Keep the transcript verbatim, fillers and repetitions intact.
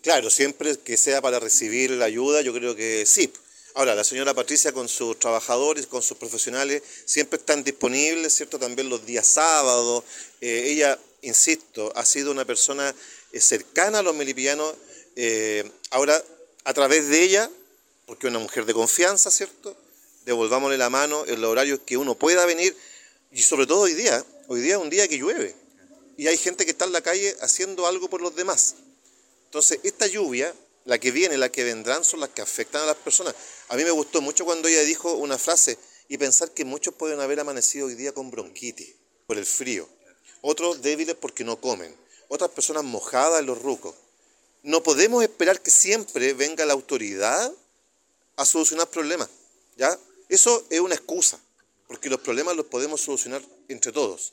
Claro, siempre que sea para recibir la ayuda, yo creo que sí. Ahora, la señora Patricia con sus trabajadores, con sus profesionales, siempre están disponibles, ¿cierto? También los días sábados. Eh, ella, insisto, ha sido una persona eh, cercana a los melipillanos. Eh, ahora, a través de ella, porque es una mujer de confianza, ¿cierto? Devolvámosle la mano en los horarios que uno pueda venir, y sobre todo hoy día. Hoy día es un día que llueve, y hay gente que está en la calle haciendo algo por los demás. Entonces, esta lluvia, la que viene, la que vendrán, son las que afectan a las personas. A mí me gustó mucho cuando ella dijo una frase, y pensar que muchos pueden haber amanecido hoy día con bronquitis, por el frío. Otros débiles porque no comen. Otras personas mojadas en los rucos. No podemos esperar que siempre venga la autoridad a solucionar problemas, ¿ya? Eso es una excusa, porque los problemas los podemos solucionar entre todos.